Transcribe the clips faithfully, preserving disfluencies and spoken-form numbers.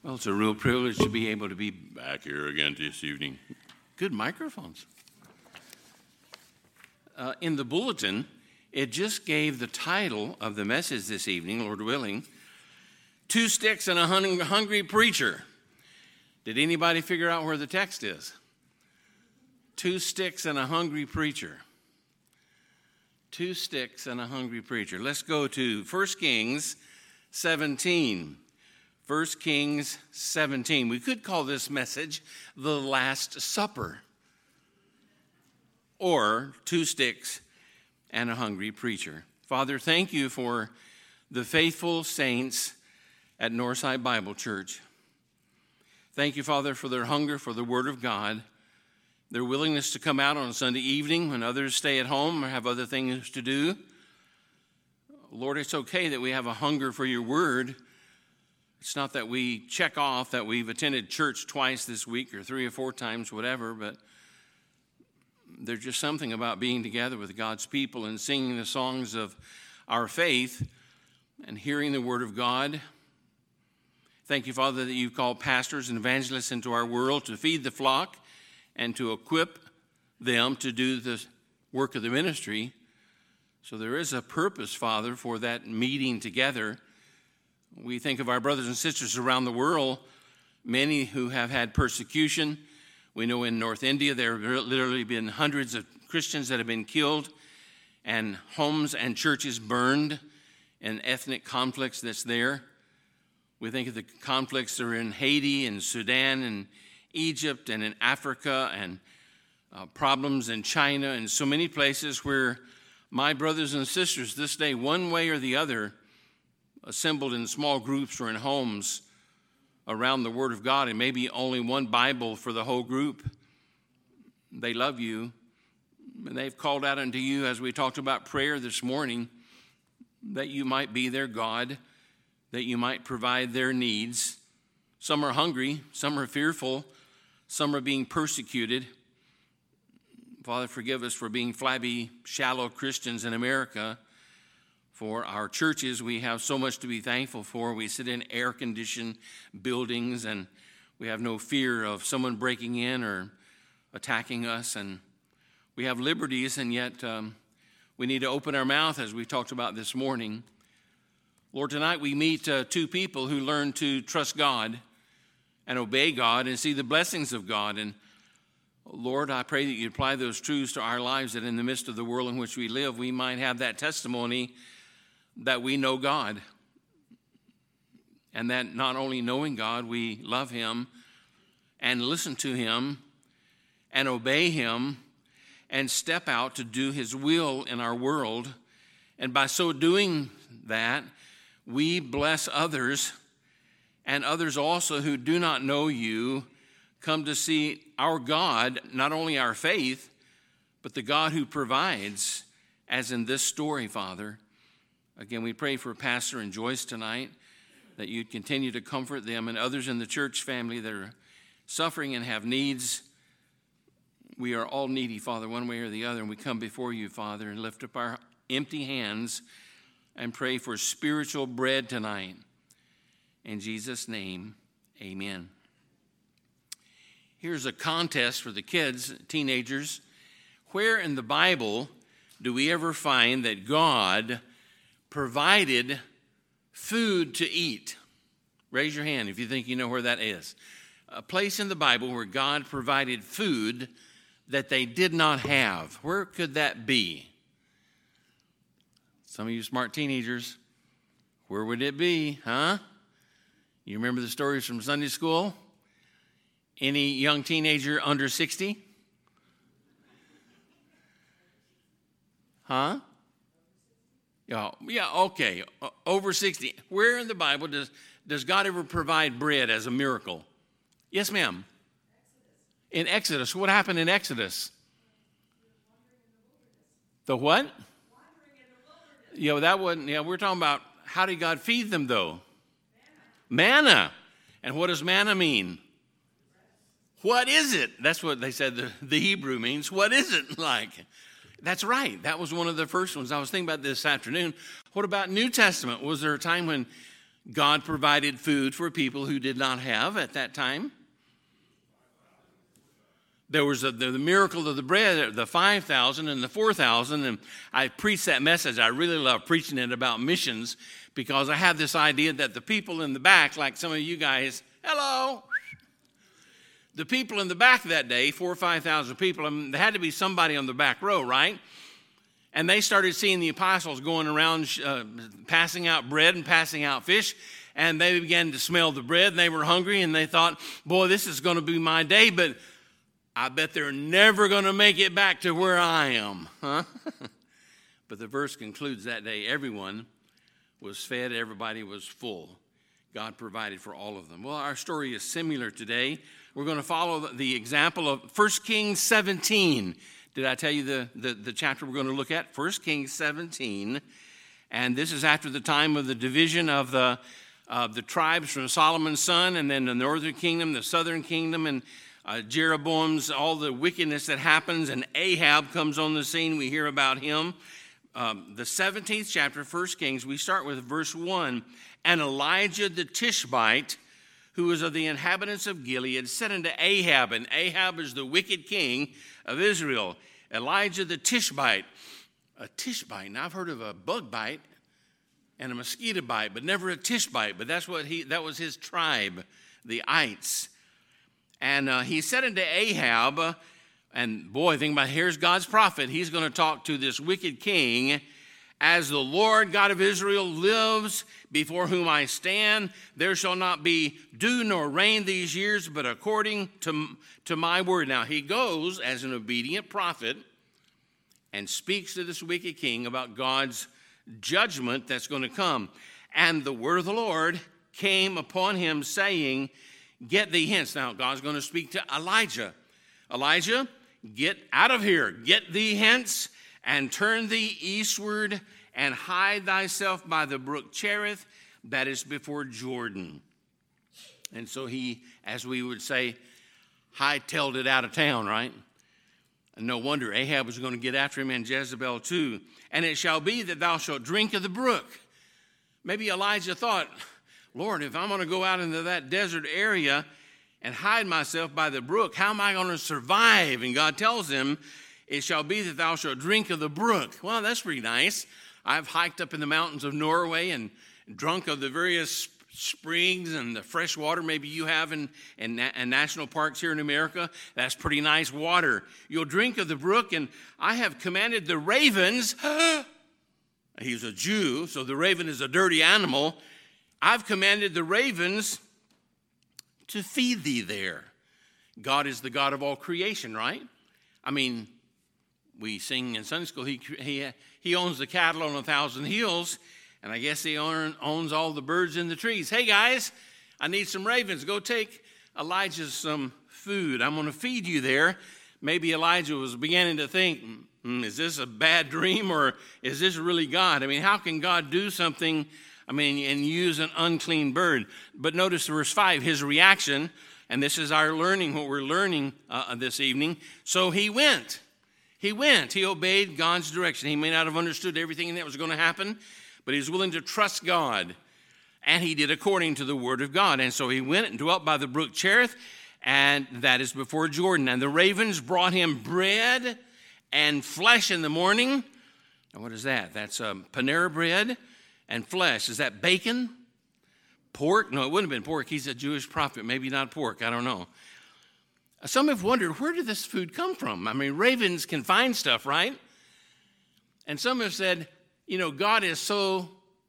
Well, it's a real privilege to be able to be back here again this evening. Good microphones. Uh, in the bulletin, it just gave the title of the message this evening, Lord willing, Two Sticks and a Hungry Preacher. Did anybody figure out where the text is? Two sticks and a hungry preacher. Two sticks and a hungry preacher. Let's go to First Kings seventeen. First Kings seventeen. We could call this message The Last Supper, or Two Sticks and a Hungry Preacher. Father, thank you for the faithful saints at Northside Bible Church. Thank you, Father, for their hunger for the Word of God, their willingness to come out on Sunday evening when others stay at home or have other things to do. Lord, it's okay that we have a hunger for your Word. It's not that we check off that we've attended church twice this week or three or four times, whatever, but there's just something about being together with God's people and singing the songs of our faith and hearing the Word of God. Thank you, Father, that you've called pastors and evangelists into our world to feed the flock and to equip them to do the work of the ministry. So there is a purpose, Father, for that meeting together. We think of our brothers and sisters around the world, many who have had persecution. We know in North India there have literally been hundreds of Christians that have been killed and homes and churches burned in ethnic conflicts that's there. We think of the conflicts that are in Haiti and Sudan and Egypt and in Africa and uh, problems in China and so many places where my brothers and sisters this day, one way or the other, assembled in small groups or in homes around the Word of God, and maybe only one Bible for the whole group. They love you, and they've called out unto you, as we talked about prayer this morning, that you might be their God, that you might provide their needs. Some are hungry, some are fearful, some are being persecuted. Father, forgive us for being flabby, shallow Christians in America. For our churches, we have so much to be thankful for. We sit in air-conditioned buildings, and we have no fear of someone breaking in or attacking us. And we have liberties, and yet um, we need to open our mouth, as we talked about this morning. Lord, tonight we meet uh, two people who learn to trust God and obey God and see the blessings of God. And Lord, I pray that you apply those truths to our lives, that in the midst of the world in which we live, we might have that testimony that we know God, and that not only knowing God, we love him and listen to him and obey him and step out to do his will in our world. And by so doing that, we bless others, and others also who do not know you come to see our God, not only our faith, but the God who provides, as in this story, Father. Again, we pray for Pastor and Joyce tonight, that you'd continue to comfort them and others in the church family that are suffering and have needs. We are all needy, Father, one way or the other, and we come before you, Father, and lift up our empty hands and pray for spiritual bread tonight. In Jesus' name, amen. Here's a contest for the kids, teenagers. Where in the Bible do we ever find that God provided food to eat? Raise your hand if you think you know where that is. A place in the Bible where God provided food that they did not have. Where could that be? Some of you smart teenagers, where would it be, huh? You remember the stories from Sunday school? Any young teenager under sixty? Huh? Yeah, yeah, okay, over sixty. Where in the Bible does, does God ever provide bread as a miracle? Yes, ma'am. Exodus. In Exodus. What happened in Exodus? The what? Yeah, that wasn't, yeah, we're talking about how did God feed them, though? Manna. Manna. And what does manna mean? What is it? That's what they said the, the Hebrew means. What is it like? That's right. That was one of the first ones. I was thinking about this afternoon. What about New Testament? Was there a time when God provided food for people who did not have at that time. There was a, the, the miracle of the bread, the five thousand and the four thousand, and I preached that message. I really love preaching it about missions because I have this idea that the people in the back, like some of you guys, hello, the people in the back that day, four or five thousand people, I mean, there had to be somebody on the back row, right? And they started seeing the apostles going around uh, passing out bread and passing out fish, and they began to smell the bread, and they were hungry, and they thought, boy, this is going to be my day, but I bet they're never going to make it back to where I am, huh? But the verse concludes that day, everyone was fed, everybody was full. God provided for all of them. Well, our story is similar today. We're going to follow the example of First Kings seventeen. Did I tell you the, the, the chapter we're going to look at? First Kings seventeen. And this is after the time of the division of the, of the tribes from Solomon's son, and then the northern kingdom, the southern kingdom, and Uh, Jeroboam's, all the wickedness that happens, and Ahab comes on the scene. We hear about him. Um, the seventeenth chapter, First Kings, we start with verse one. And Elijah the Tishbite, who was of the inhabitants of Gilead, said unto Ahab, and Ahab is the wicked king of Israel, Elijah the Tishbite. A Tishbite, now I've heard of a bug bite and a mosquito bite, but never a Tishbite, but that's what he, that was his tribe, the Ites. And uh, he said unto Ahab, uh, and boy, think about it, here's God's prophet. He's going to talk to this wicked king. As the Lord God of Israel lives, before whom I stand, there shall not be dew nor rain these years, but according to, to my word. Now he goes as an obedient prophet and speaks to this wicked king about God's judgment that's going to come. And the word of the Lord came upon him, saying, get thee hence. Now, God's going to speak to Elijah. Elijah, get out of here. Get thee hence, and turn thee eastward, and hide thyself by the brook Cherith, that is before Jordan. And so he, as we would say, hightailed it out of town, right? And no wonder Ahab was going to get after him, and Jezebel too. And it shall be that thou shalt drink of the brook. Maybe Elijah thought, Lord, if I'm going to go out into that desert area and hide myself by the brook, how am I going to survive? And God tells him, it shall be that thou shalt drink of the brook. Well, that's pretty nice. I've hiked up in the mountains of Norway and drunk of the various springs and the fresh water maybe you have in, in, in national parks here in America. That's pretty nice water. You'll drink of the brook, and I have commanded the ravens. He's a Jew, so the raven is a dirty animal. I've commanded the ravens to feed thee there. God is the God of all creation, right? I mean, we sing in Sunday school, he, he, he owns the cattle on a thousand hills, and I guess he own, owns all the birds in the trees. Hey, guys, I need some ravens. Go take Elijah some food. I'm going to feed you there. Maybe Elijah was beginning to think, mm, is this a bad dream, or is this really God? I mean, how can God do something, I mean, and use an unclean bird? But notice verse five, his reaction, and this is our learning, what we're learning uh, this evening. So he went. He went. He obeyed God's direction. He may not have understood everything that was going to happen, but he was willing to trust God. And he did according to the word of God. And so he went and dwelt by the brook Cherith, and that is before Jordan. And the ravens brought him bread and flesh in the morning. Now, what is that? That's um, Panera bread and flesh. Is that bacon? Pork? No, it wouldn't have been pork. He's a Jewish prophet. Maybe not pork. I don't know. Some have wondered, where did this food come from? I mean, ravens can find stuff, right? And some have said, you know, God is so,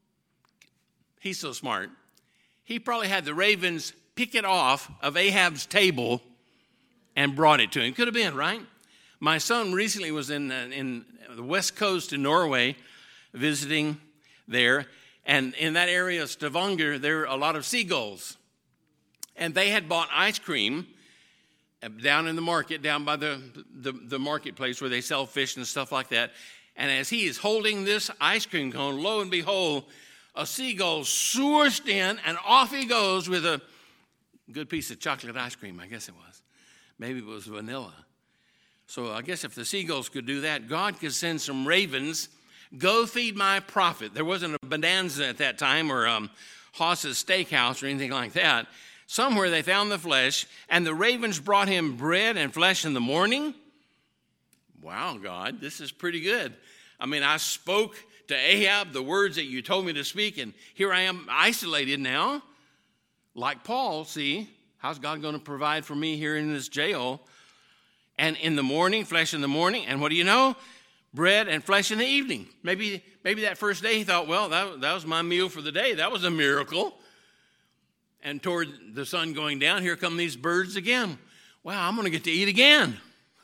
he's so smart. He probably had the ravens pick it off of Ahab's table and brought it to him. Could have been, right? My son recently was in, uh, in the west coast in Norway, visiting there. And in that area of Stavanger, there are a lot of seagulls. And they had bought ice cream down in the market, down by the, the, the marketplace where they sell fish and stuff like that. And as he is holding this ice cream cone, lo and behold, a seagull swooshed in, and off he goes with a good piece of chocolate ice cream, I guess it was. Maybe it was vanilla. So I guess if the seagulls could do that, God could send some ravens. Go feed my prophet. There wasn't a bonanza at that time, or um, Haas's Steakhouse or anything like that. Somewhere they found the flesh, and the ravens brought him bread and flesh in the morning. Wow, God, this is pretty good. I mean, I spoke to Ahab the words that you told me to speak, and here I am isolated now. Like Paul, see, how's God going to provide for me here in this jail? And in the morning, flesh in the morning, and what do you know? Bread and flesh in the evening. Maybe maybe that first day he thought, well, that, that was my meal for the day. That was a miracle. And toward the sun going down, here come these birds again. Wow, I'm going to get to eat again.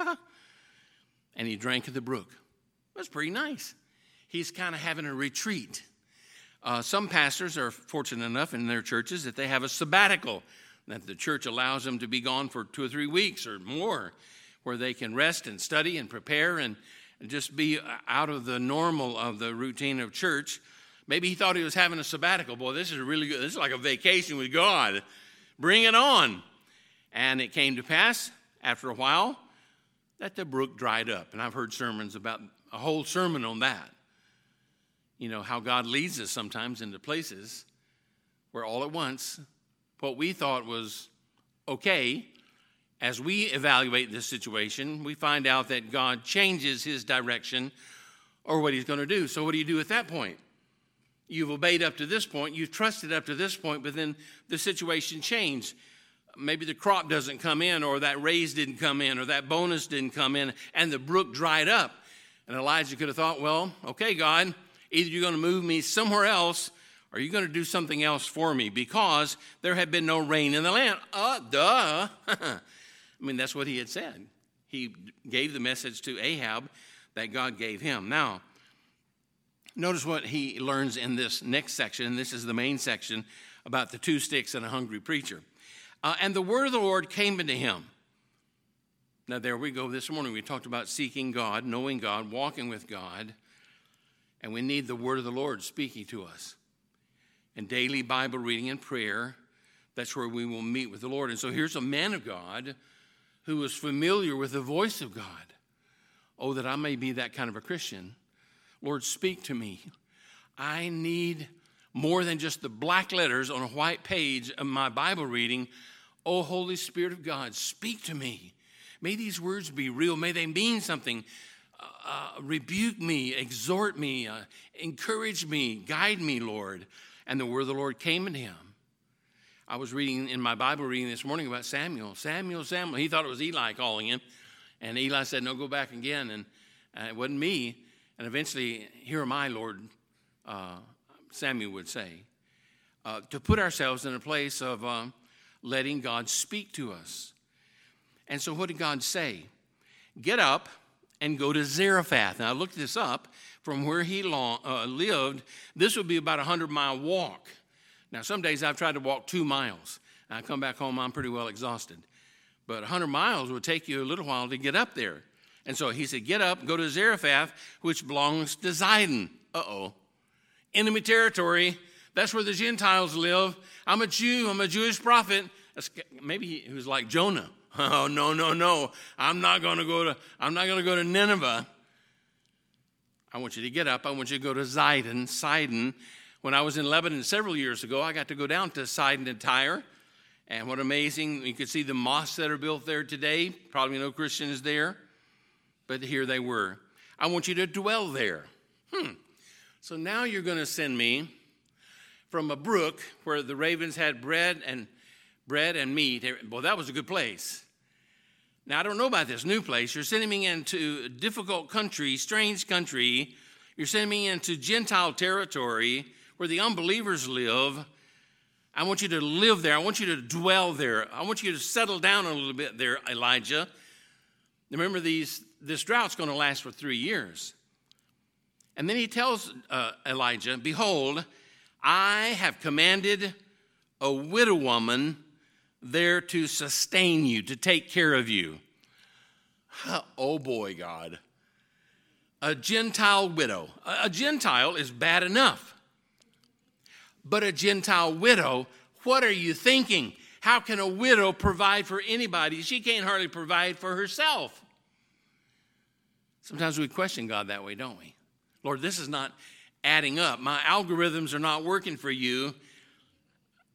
And he drank at the brook. That's pretty nice. He's kind of having a retreat. Uh, some pastors are fortunate enough in their churches that they have a sabbatical, that the church allows them to be gone for two or three weeks or more, where they can rest and study and prepare and just be out of the normal of the routine of church. Maybe he thought he was having a sabbatical. Boy, this is really good. This is like a vacation with God. Bring it on. And it came to pass, after a while, that the brook dried up. And I've heard sermons about a whole sermon on that. You know, how God leads us sometimes into places where all at once, what we thought was okay, as we evaluate this situation, we find out that God changes his direction or what he's going to do. So what do you do at that point? You've obeyed up to this point, you've trusted up to this point, but then the situation changed. Maybe the crop doesn't come in, or that raise didn't come in, or that bonus didn't come in, and the brook dried up. And Elijah could have thought, well, okay, God, either you're going to move me somewhere else, or you're going to do something else for me, because there had been no rain in the land. Uh, duh. I mean, that's what he had said. He gave the message to Ahab that God gave him. Now, notice what he learns in this next section, and this is the main section about the two sticks and a hungry preacher. Uh, and the word of the Lord came unto him. Now, there we go. This morning we talked about seeking God, knowing God, walking with God, and we need the word of the Lord speaking to us. And daily Bible reading and prayer, that's where we will meet with the Lord. And so here's a man of God who was familiar with the voice of God. Oh, that I may be that kind of a Christian. Lord, speak to me. I need more than just the black letters on a white page of my Bible reading. Oh, Holy Spirit of God, speak to me. May these words be real. May they mean something. Uh, rebuke me, exhort me, uh, encourage me, guide me, Lord. And the word of the Lord came unto him. I was reading in my Bible reading this morning about Samuel. Samuel, Samuel. He thought it was Eli calling him. And Eli said, no, go back again. And uh, it wasn't me. And eventually, here am I, Lord, uh, Samuel would say. Uh, to put ourselves in a place of um, letting God speak to us. And so what did God say? Get up and go to Zarephath. Now, I looked this up. From where he long, uh, lived, this would be about a hundred-mile walk. Now, some days I've tried to walk two miles. I come back home, I'm pretty well exhausted. But a hundred miles would take you a little while to get up there. And so he said, get up, go to Zarephath, which belongs to Zidon. Uh-oh. Enemy territory. That's where the Gentiles live. I'm a Jew. I'm a Jewish prophet. Maybe he was like Jonah. Oh, no, no, no. I'm not going to go to, I'm not going to go to Nineveh. I want you to get up. I want you to go to Zidon. Sidon. When I was in Lebanon several years ago, I got to go down to Sidon and Tyre. And what amazing, you could see the mosques that are built there today. Probably no Christians there. But here they were. I want you to dwell there. Hmm. So now you're going to send me from a brook where the ravens had bread and bread and meat. Well, that was a good place. Now, I don't know about this new place. You're sending me into a difficult country, strange country. You're sending me into Gentile territory where the unbelievers live. I want you to live there. I want you to dwell there. I want you to settle down a little bit there, Elijah. Remember, these this drought's going to last for three years. And then he tells uh, Elijah, behold, I have commanded a widow woman there to sustain you, to take care of you. Oh boy, God. A Gentile widow. A Gentile is bad enough. But a Gentile widow, what are you thinking? How can a widow provide for anybody? She can't hardly provide for herself. Sometimes we question God that way, don't we? Lord, this is not adding up. My algorithms are not working for you.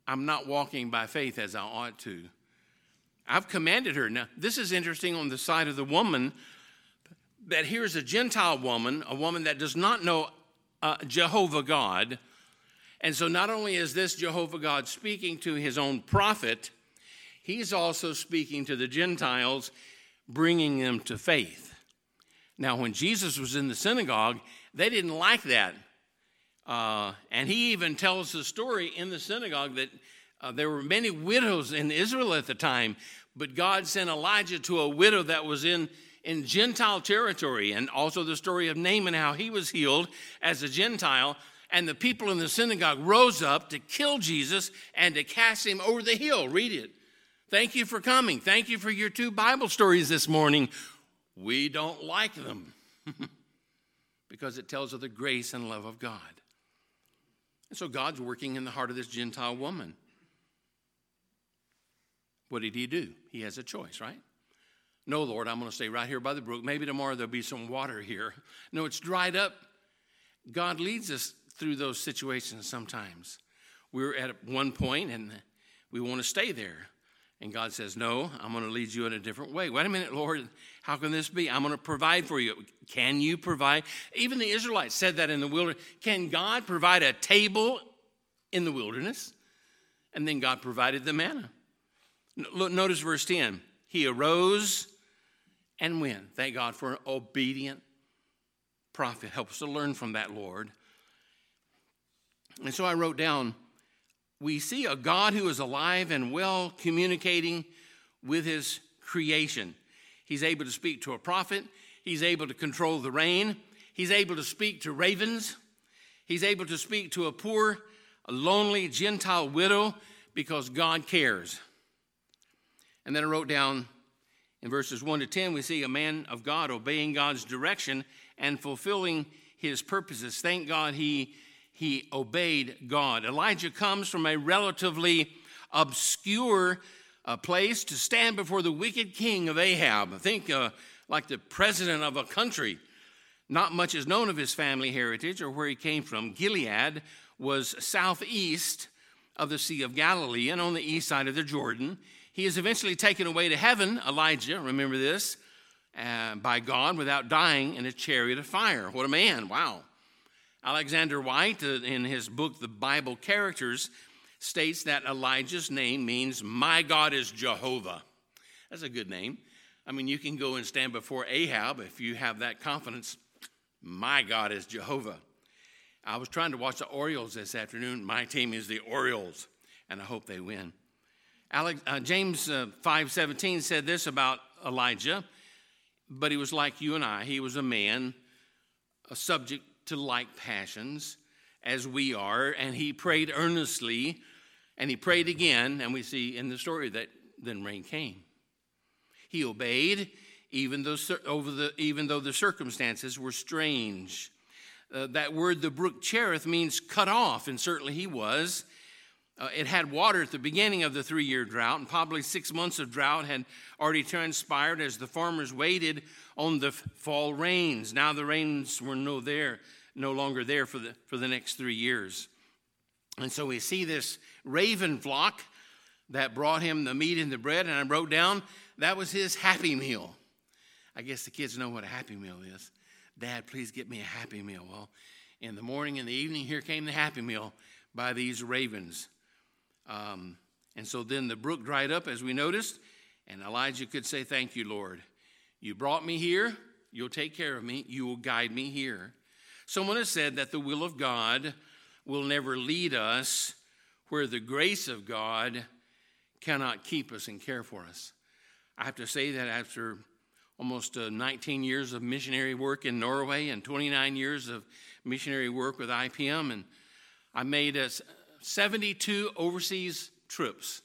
I'm not walking by faith as I ought to. I've commanded her. Now, this is interesting on the side of the woman, that here's a Gentile woman, a woman that does not know uh, Jehovah God. And so not only is this Jehovah God speaking to his own prophet, he's also speaking to the Gentiles, bringing them to faith. Now, when Jesus was in the synagogue, they didn't like that. Uh, and he even tells the story in the synagogue that uh, there were many widows in Israel at the time, but God sent Elijah to a widow that was in, in Gentile territory, and also the story of Naaman, how he was healed as a Gentile, and the people in the synagogue rose up to kill Jesus and to cast him over the hill. Read it. Thank you for coming. Thank you for your two Bible stories this morning. We don't like them because it tells of the grace and love of God. And so God's working in the heart of this Gentile woman. What did he do? He has a choice, right? No, Lord, I'm going to stay right here by the brook. Maybe tomorrow there'll be some water here. No, it's dried up. God leads us through those situations sometimes. We're at one point and we want to stay there. And God says, no, I'm going to lead you in a different way. Wait a minute, Lord, how can this be? I'm going to provide for you. Can you provide? Even the Israelites said that in the wilderness. Can God provide a table in the wilderness? And then God provided the manna. Look, notice verse ten. He arose and went. Thank God for an obedient prophet. Help us to learn from that, Lord. And so I wrote down, we see a God who is alive and well, communicating with his creation. He's able to speak to a prophet. He's able to control the rain. He's able to speak to ravens. He's able to speak to a poor, a lonely Gentile widow because God cares. And then I wrote down in verses one to ten, we see a man of God obeying God's direction and fulfilling his purposes. Thank God he He obeyed God. Elijah comes from a relatively obscure uh, place to stand before the wicked king of Ahab. Think uh, like the president of a country. Not much is known of his family heritage or where he came from. Gilead was southeast of the Sea of Galilee and on the east side of the Jordan. He is eventually taken away to heaven, Elijah, remember this, uh, by God without dying in a chariot of fire. What a man, wow. Alexander White, uh, in his book, The Bible Characters, states that Elijah's name means, my God is Jehovah. That's a good name. I mean, you can go and stand before Ahab if you have that confidence. My God is Jehovah. I was trying to watch the Orioles this afternoon. My team is the Orioles, and I hope they win. Alex, uh, James uh, five seventeen said this about Elijah, but he was like you and I. He was a man, a subject to like passions as we are, and he prayed earnestly, and he prayed again, and we see in the story that then rain came. He obeyed even though, over the, even though the circumstances were strange. Uh, that word, the brook Cherith, means cut off, and certainly he was. Uh, it had water at the beginning of the three-year drought, and probably six months of drought had already transpired as the farmers waited on the fall rains. Now the rains were no there, no longer there for the for the next three years. And so we see this raven flock that brought him the meat and the bread, and I wrote down that was his happy meal. I guess the kids know what a happy meal is. Dad, please get me a happy meal. Well, in the morning and the evening, here came the happy meal by these ravens. Um, and so then the brook dried up, as we noticed, and Elijah could say, thank you, Lord. You brought me here. You'll take care of me. You will guide me here. Someone has said that the will of God will never lead us where the grace of God cannot keep us and care for us. I have to say that after almost uh, nineteen years of missionary work in Norway and twenty-nine years of missionary work with I P M, and I made a seventy-two overseas trips.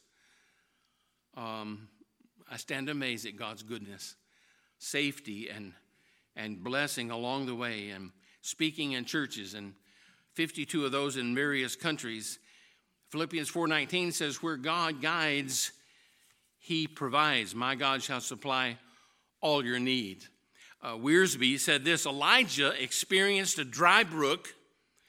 Um, I stand amazed at God's goodness, safety, and and blessing along the way, and speaking in churches, and fifty-two of those in various countries. Philippians four nineteen says, where God guides, he provides. My God shall supply all your need. Uh, Wiersbe said this, Elijah experienced a dry brook,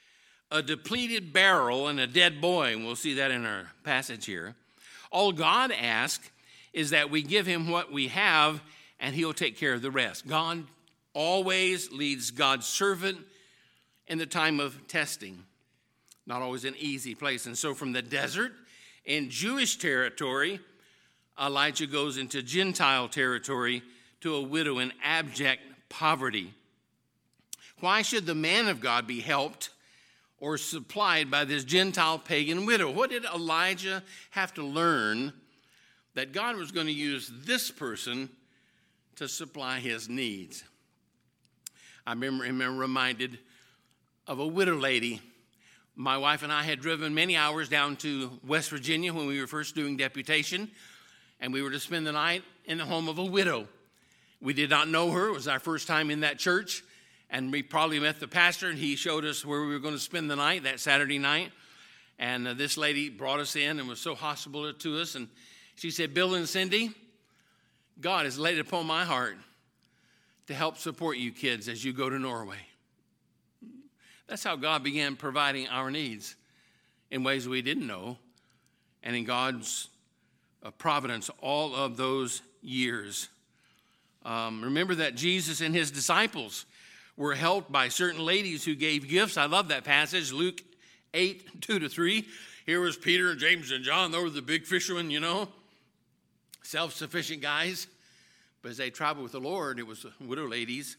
a depleted barrel and a dead boy, and we'll see that in our passage here. All God asks is that we give him what we have, and he'll take care of the rest. God always leads God's servant in the time of testing. Not always an easy place. And so from the desert in Jewish territory, Elijah goes into Gentile territory to a widow in abject poverty. Why should the man of God be helped or supplied by this Gentile pagan widow? What did Elijah have to learn that God was going to use this person to supply his needs? I remember, remember reminded of a widow lady. My wife and I had driven many hours down to West Virginia when we were first doing deputation, and we were to spend the night in the home of a widow. We did not know her. It was our first time in that church, and we probably met the pastor, and he showed us where we were going to spend the night that Saturday night. And uh, this lady brought us in and was so hospitable to us, and she said, Bill and Cindy, God has laid it upon my heart to help support you kids as you go to Norway. That's how God began providing our needs in ways we didn't know, and in God's uh, providence all of those years. Um, remember that Jesus and his disciples were helped by certain ladies who gave gifts. I love that passage, Luke eight, two to three. Here was Peter and James and John. They were the big fishermen, you know, self-sufficient guys. But as they traveled with the Lord, it was widow ladies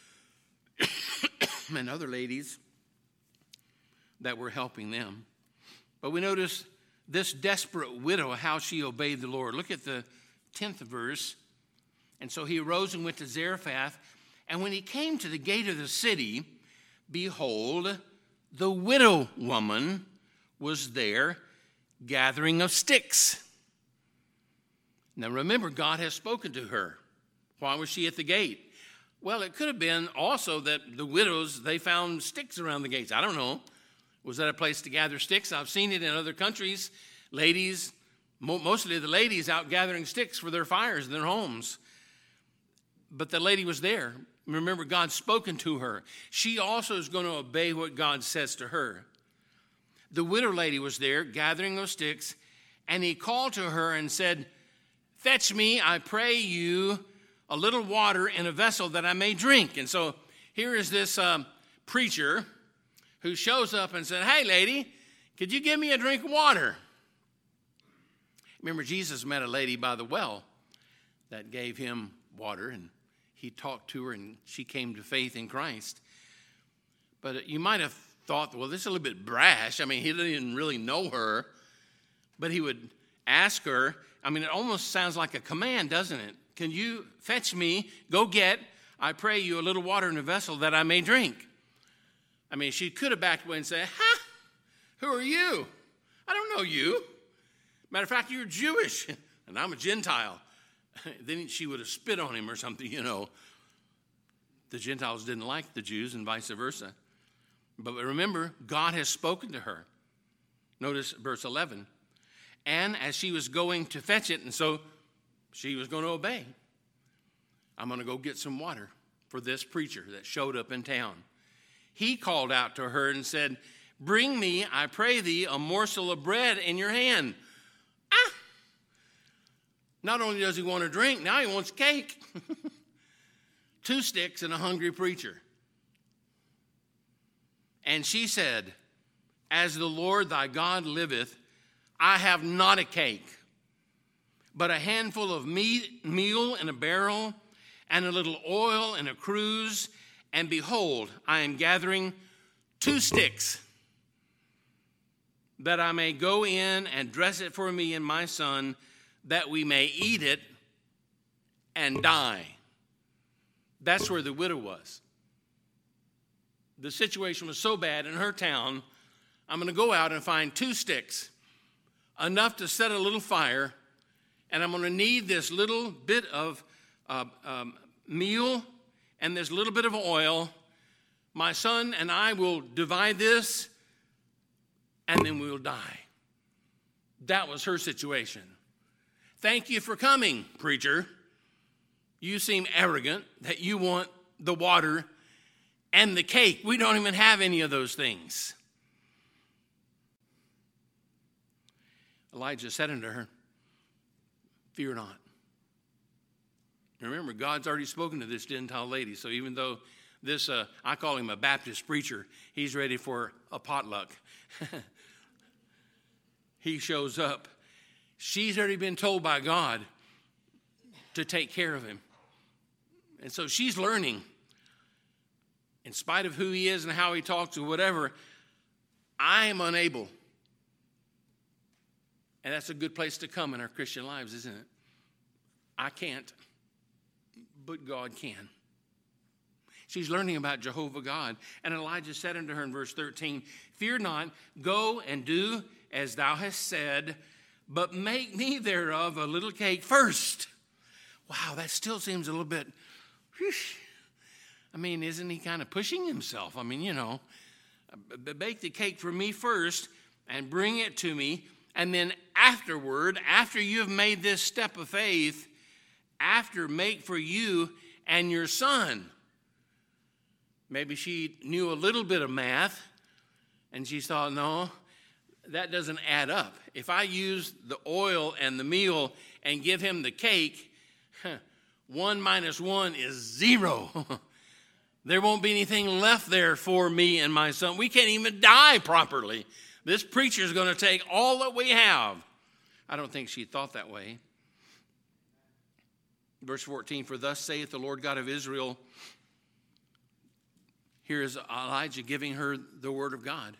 and other ladies that were helping them. But we notice this desperate widow, how she obeyed the Lord. Look at the tenth verse. And so he arose and went to Zarephath. And when he came to the gate of the city, behold, the widow woman was there gathering of sticks. Now remember, God has spoken to her. Why was she at the gate? Well, it could have been also that the widows, they found sticks around the gates. I don't know. Was that a place to gather sticks? I've seen it in other countries. Ladies, mostly the ladies out gathering sticks for their fires in their homes. But the lady was there. Remember, God's spoken to her. She also is going to obey what God says to her. The widow lady was there gathering those sticks, and he called to her and said, fetch me, I pray you, a little water in a vessel that I may drink. And so here is this um, preacher who shows up and said, hey, lady, could you give me a drink of water? Remember, Jesus met a lady by the well that gave him water, and he talked to her, and she came to faith in Christ. But you might have thought, well, this is a little bit brash. I mean, he didn't really know her, but he would ask her. I mean, it almost sounds like a command, doesn't it? Can you fetch me, go get, I pray you, a little water in a vessel that I may drink? I mean, she could have backed away and said, ha, who are you? I don't know you. Matter of fact, you're Jewish, and I'm a Gentile. Then she would have spit on him or something, you know. The Gentiles didn't like the Jews and vice versa. But remember, God has spoken to her. Notice verse eleven. And as she was going to fetch it, and so she was going to obey. I'm going to go get some water for this preacher that showed up in town. He called out to her and said, bring me, I pray thee, a morsel of bread in your hand. Ah! Not only does he want a drink, now he wants cake. Two sticks and a hungry preacher. And she said, as the Lord thy God liveth, I have not a cake, but a handful of meat, meal in a barrel, and a little oil in a cruse. And behold, I am gathering two sticks, that I may go in and dress it for me and my son, that we may eat it and die. That's where the widow was. The situation was so bad in her town, I'm going to go out and find two sticks, enough to set a little fire, and I'm going to need this little bit of uh, um, meal and this little bit of oil. My son and I will divide this, and then we'll die. That was her situation. Thank you for coming, preacher. You seem arrogant that you want the water and the cake. We don't even have any of those things. Elijah said unto her, fear not. Remember, God's already spoken to this Gentile lady. So even though this, uh, I call him a Baptist preacher, he's ready for a potluck. He shows up. She's already been told by God to take care of him. And so she's learning. In spite of who he is and how he talks or whatever, I am unable. And that's a good place to come in our Christian lives, isn't it? I can't, but God can. She's learning about Jehovah God. And Elijah said unto her in verse thirteen, fear not, go and do as thou hast said, but make me thereof a little cake first. Wow, that still seems a little bit, whoosh. I mean, isn't he kind of pushing himself? I mean, you know, bake the cake for me first and bring it to me. And then afterward, after you've made this step of faith, after make for you and your son. Maybe she knew a little bit of math and she thought, no, that doesn't add up. If I use the oil and the meal and give him the cake, one minus one is zero. There won't be anything left there for me and my son. We can't even die properly. This preacher is going to take all that we have. I don't think she thought that way. Verse fourteen, for thus saith the Lord God of Israel. Here is Elijah giving her the word of God.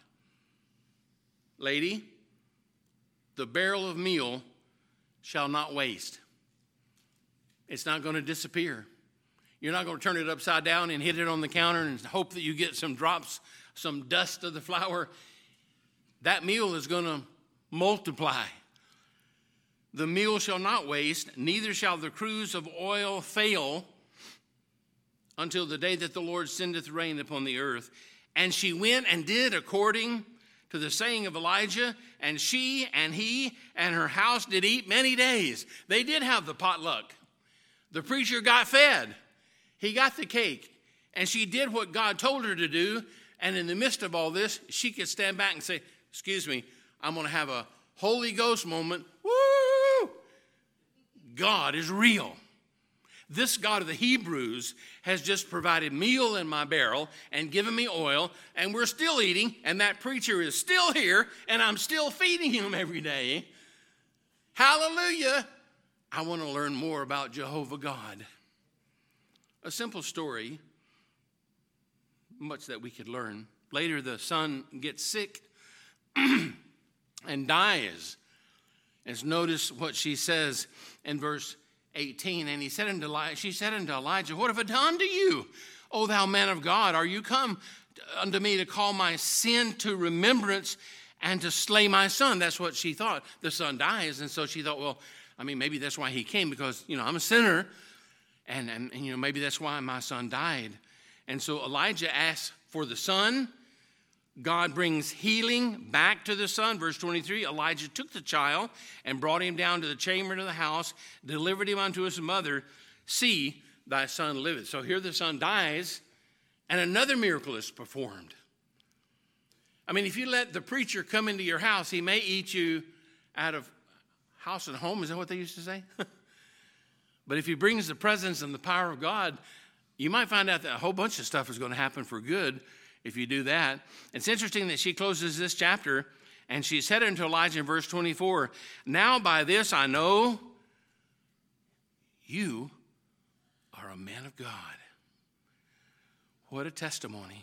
Lady, the barrel of meal shall not waste. It's not going to disappear. You're not going to turn it upside down and hit it on the counter and hope that you get some drops, some dust of the flour. That meal is going to multiply. The meal shall not waste, neither shall the cruse of oil fail until the day that the Lord sendeth rain upon the earth. And she went and did according to the saying of Elijah, and she and he and her house did eat many days. They did have the potluck. The preacher got fed. He got the cake. And she did what God told her to do. And in the midst of all this, she could stand back and say, excuse me, I'm going to have a Holy Ghost moment. Woo! God is real. This God of the Hebrews has just provided meal in my barrel and given me oil, and we're still eating, and that preacher is still here, and I'm still feeding him every day. Hallelujah! I want to learn more about Jehovah God. A simple story, much that we could learn. Later, the son gets sick and dies. And notice what she says in verse eighteen. And he said unto Elijah, she said unto Elijah, what have I done to you, O thou man of God? Are you come unto me to call my sin to remembrance and to slay my son? That's what she thought. The son dies. And so she thought, well, I mean, maybe that's why he came, because, you know, I'm a sinner. And, and, and, you know, maybe that's why my son died. And so Elijah asks for the son. God brings healing back to the son. Verse twenty-three, Elijah took the child and brought him down to the chamber of the house, delivered him unto his mother. See, thy son liveth. So here the son dies, and another miracle is performed. I mean, if you let the preacher come into your house, he may eat you out of house and home. Is that what they used to say? But if he brings the presence and the power of God, you might find out that a whole bunch of stuff is going to happen for good if you do that. It's interesting that she closes this chapter, and she said unto Elijah in verse twenty-four, now by this I know you are a man of God. What a testimony.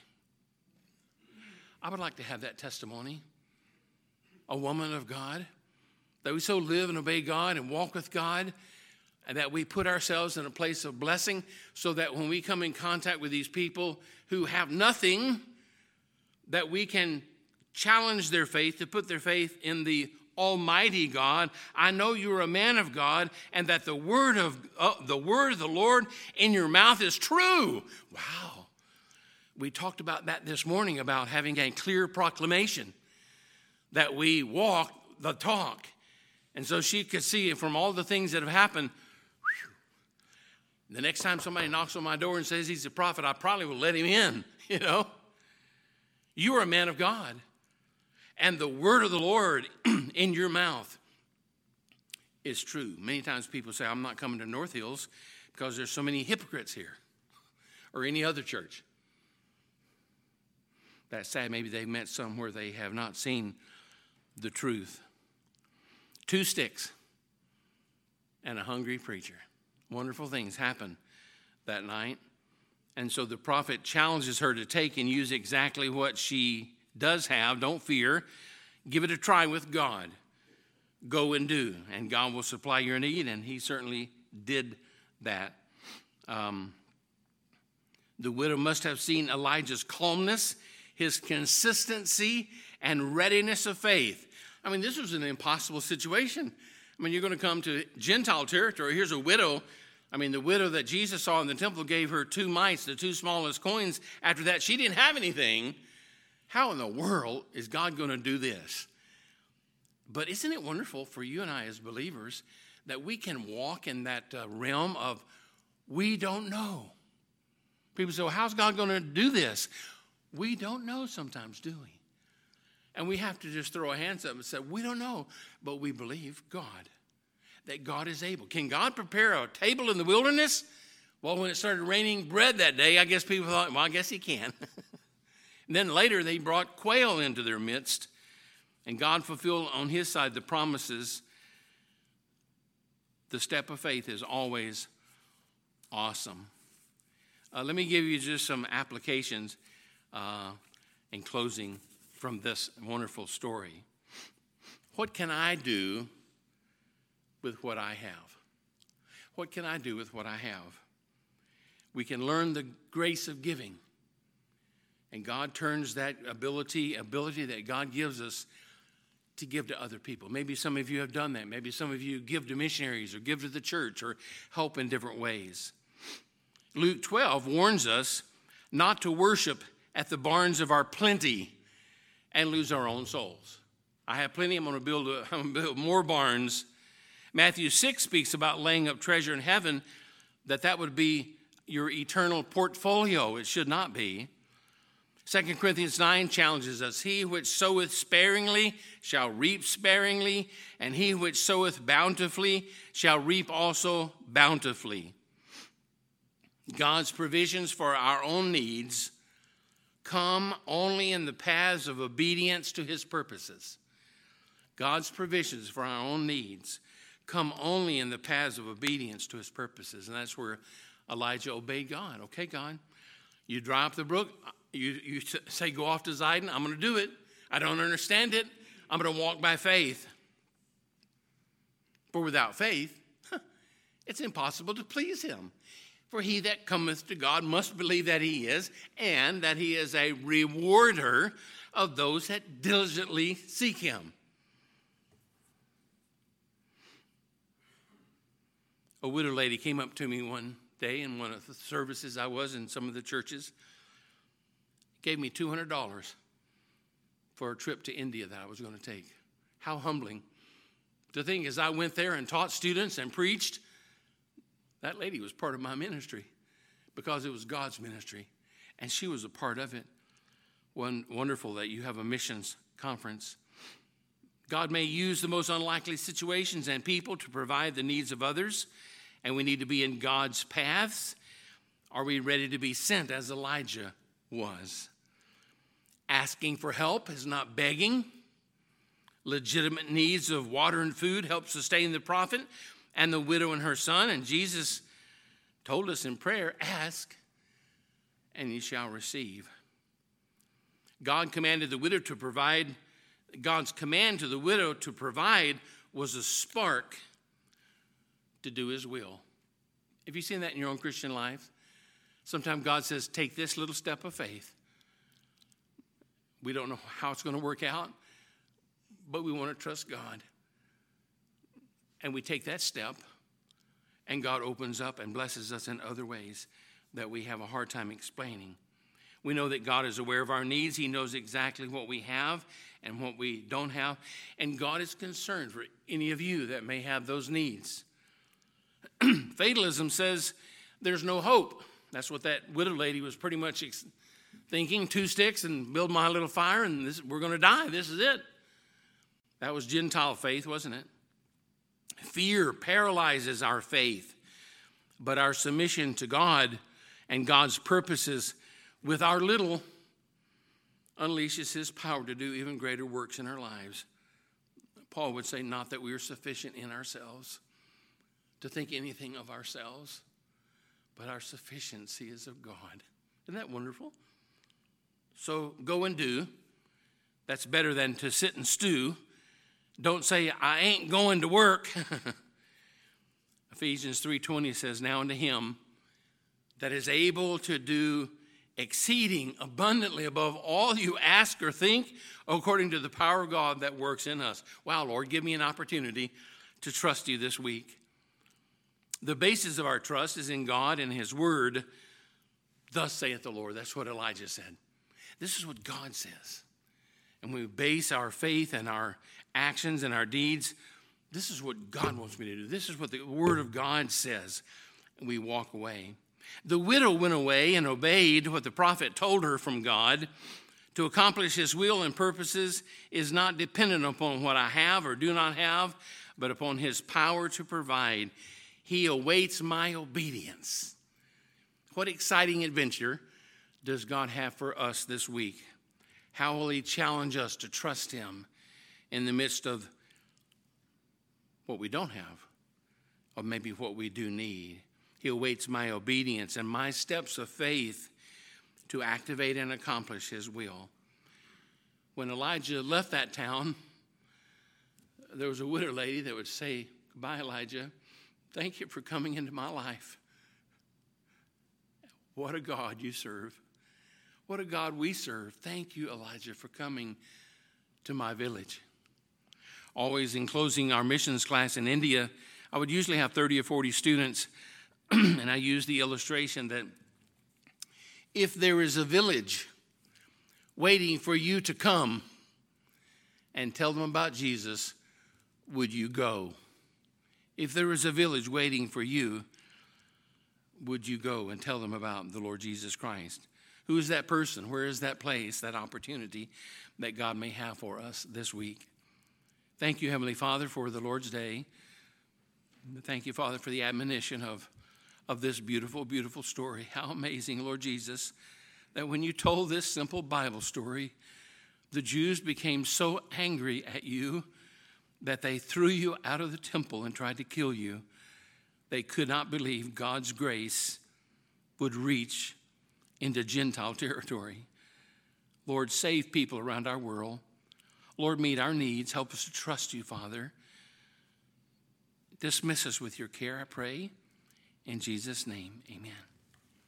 I would like to have that testimony. A woman of God, that we so live and obey God and walk with God, and that we put ourselves in a place of blessing so that when we come in contact with these people who have nothing, that we can challenge their faith, to put their faith in the Almighty God. I know you're a man of God, and that the word of uh, the word of the Lord in your mouth is true. Wow. We talked about that this morning, about having a clear proclamation, that we walk the talk. And so she could see from all the things that have happened, the next time somebody knocks on my door and says he's a prophet, I probably will let him in, you know. You are a man of God. And the word of the Lord in your mouth is true. Many times people say, I'm not coming to North Hills because there's so many hypocrites here, or any other church. That's sad. Maybe they've met some where they have not seen the truth. Two sticks and a hungry preacher. Wonderful things happen that night. And so the prophet challenges her to take and use exactly what she does have. Don't fear. Give it a try with God. Go and do, and God will supply your need, and he certainly did that. Um, the widow must have seen Elijah's calmness, his consistency, and readiness of faith. I mean, this was an impossible situation. I mean, you're going to come to Gentile territory. Here's a widow. I mean, the widow that Jesus saw in the temple gave her two mites, the two smallest coins. After that, she didn't have anything. How in the world is God going to do this? But isn't it wonderful for you and I as believers that we can walk in that uh, realm of we don't know? People say, well, how's God going to do this? We don't know sometimes, do we? And we have to just throw our hands up and say, we don't know, but we believe God, that God is able. Can God prepare a table in the wilderness? Well, when it started raining bread that day, I guess people thought, well, I guess he can. And then later they brought quail into their midst. And God fulfilled on his side the promises. The step of faith is always awesome. Uh, let me give you just some applications uh, in closing from this wonderful story. What can I do with what I have? What can I do with what I have? We can learn the grace of giving. And God turns that ability, ability that God gives us to give to other people. Maybe some of you have done that. Maybe some of you give to missionaries or give to the church or help in different ways. Luke twelve warns us not to worship at the barns of our plenty and lose our own souls. I have plenty. I'm going to build, a, I'm going to build more barns. Matthew six speaks about laying up treasure in heaven, that that would be your eternal portfolio. It should not be. Second Corinthians nine challenges us. He which soweth sparingly shall reap sparingly, and he which soweth bountifully shall reap also bountifully. God's provisions for our own needs come only in the paths of obedience to his purposes. God's provisions for our own needs come only in the paths of obedience to his purposes. And that's where Elijah obeyed God. Okay, God, you dry up the brook. You, you say, go off to Zidon. I'm going to do it. I don't understand it. I'm going to walk by faith. For without faith, it's impossible to please him. For he that cometh to God must believe that he is, and that he is a rewarder of those that diligently seek him. A widow lady came up to me one day in one of the services I was in some of the churches. Gave me two hundred dollars for a trip to India that I was going to take. How humbling. The thing is, I went there and taught students and preached. That lady was part of my ministry because it was God's ministry, and she was a part of it. One, wonderful that you have a missions conference. God may use the most unlikely situations and people to provide the needs of others, and we need to be in God's paths. Are we ready to be sent as Elijah was? Asking for help is not begging. Legitimate needs of water and food help sustain the prophet and the widow and her son. And Jesus told us in prayer, ask and ye shall receive. God commanded the widow to provide. God's command to the widow to provide was a spark to do his will. Have you seen that in your own Christian life? Sometimes God says, take this little step of faith. We don't know how it's going to work out, but we want to trust God. And we take that step, and God opens up and blesses us in other ways that we have a hard time explaining. We know that God is aware of our needs. He knows exactly what we have and what we don't have. And God is concerned for any of you that may have those needs. Fatalism says there's no hope. That's what that widow lady was pretty much ex- thinking. Two sticks and build my little fire, and this, we're going to die. This is it. That was Gentile faith, wasn't it? Fear paralyzes our faith, but our submission to God and God's purposes with our little unleashes his power to do even greater works in our lives. Paul would say, not that we are sufficient in ourselves to think anything of ourselves, but our sufficiency is of God. Isn't that wonderful? So go and do. That's better than to sit and stew. Don't say, I ain't going to work. Ephesians three twenty says, now unto him that is able to do exceeding abundantly above all you ask or think, according to the power of God that works in us. Wow, Lord, give me an opportunity to trust you this week. The basis of our trust is in God and his word. Thus saith the Lord. That's what Elijah said. This is what God says. And we base our faith and our actions and our deeds. This is what God wants me to do. This is what the word of God says. And we walk away. The widow went away and obeyed what the prophet told her from God. To accomplish his will and purposes is not dependent upon what I have or do not have, but upon his power to provide. He awaits my obedience. What exciting adventure does God have for us this week? How will he challenge us to trust him in the midst of what we don't have, or maybe what we do need? He awaits my obedience and my steps of faith to activate and accomplish his will. When Elijah left that town, there was a widow lady that would say, goodbye, Elijah. Thank you for coming into my life. What a God you serve. What a God we serve. Thank you, Elijah, for coming to my village. Always in closing our missions class in India, I would usually have thirty or forty students, and I use the illustration that if there is a village waiting for you to come and tell them about Jesus, would you go? If there is a village waiting for you, would you go and tell them about the Lord Jesus Christ? Who is that person? Where is that place, that opportunity that God may have for us this week? Thank you, Heavenly Father, for the Lord's Day. Thank you, Father, for the admonition of, of this beautiful, beautiful story. How amazing, Lord Jesus, that when you told this simple Bible story, the Jews became so angry at you that they threw you out of the temple and tried to kill you. They could not believe God's grace would reach into Gentile territory. Lord, save people around our world. Lord, meet our needs. Help us to trust you, Father. Dismiss us with your care, I pray. In Jesus' name, amen.